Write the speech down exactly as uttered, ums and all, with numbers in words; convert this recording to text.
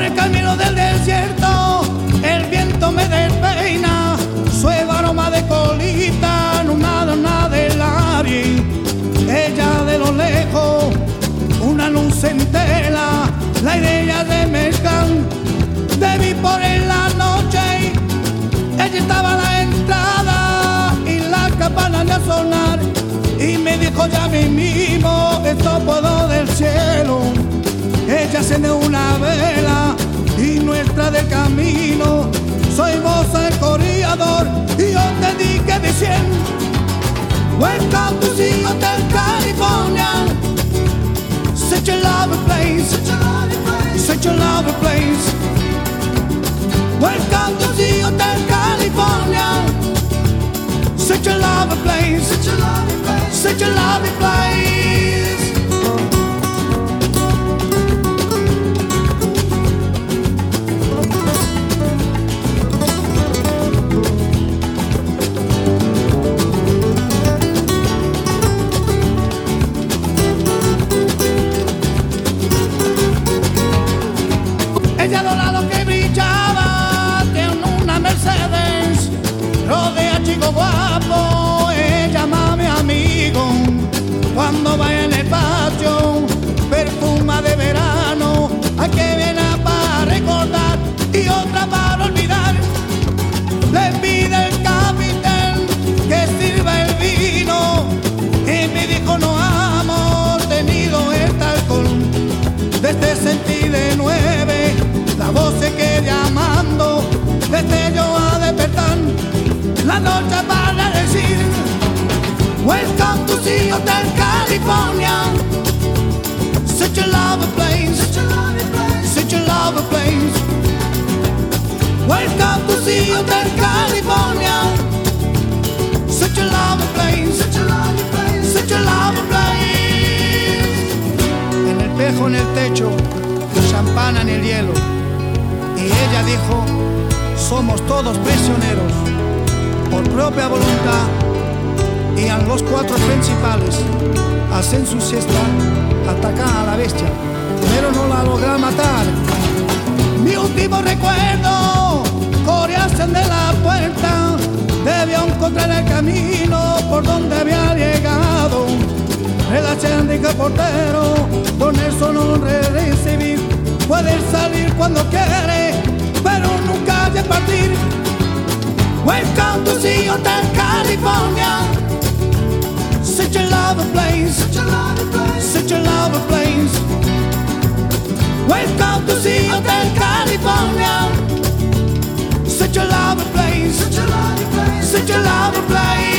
Por el camino del desierto el viento me despeina, suave aroma de colita, no nada, nada de la vi. Ella de lo lejos, una luz en tela, la idea de mezclan, te vi por en la noche, ella estaba a la entrada y la campana de sonar, y me dijo ya mismo, esto puedo del cielo. Ella enciende una vela y nuestra del camino, soy vos el corredor y yo te dije diciendo, welcome to the Hotel California, such a lovely place, such a lovely place, such a lovely place. Welcome to the Hotel California, such a lovely place, such a lovely place, such a lovely place. Ella dorado que brillaba, tiene una Mercedes, rodea chico guapo, ella mami amigo. Cuando vaya en el patio, perfuma de verano, hay que viene para recordar y otra para olvidar. Le pide el capitán que sirva el vino y me dijo no hemos tenido este alcohol. Desde sentí de nueve la voz se queda llamando, desde yo a despertar la noche para decir, welcome to the Hotel California, such a lovely place, such a lovely place, such a lovely place. Welcome to the Hotel California, such a lovely place, such a lovely place, such a lovely place. En el espejo en el techo, champán en el hielo, y ella dijo, somos todos prisioneros por propia voluntad, y a los cuatro principales hacen su siesta, atacan a la bestia, pero no la logran matar. Mi último recuerdo, coreasen de la puerta, debió encontrar el camino por donde había llegado. Relación de portero, con eso no recibir, puede salir cuando quiere, pero nunca de partir. Welcome to the Hotel California, such a lovely place, such a lovely place, such a lovely place. Welcome to the Hotel California, such a lovely place, such a lovely place, such a lovely place.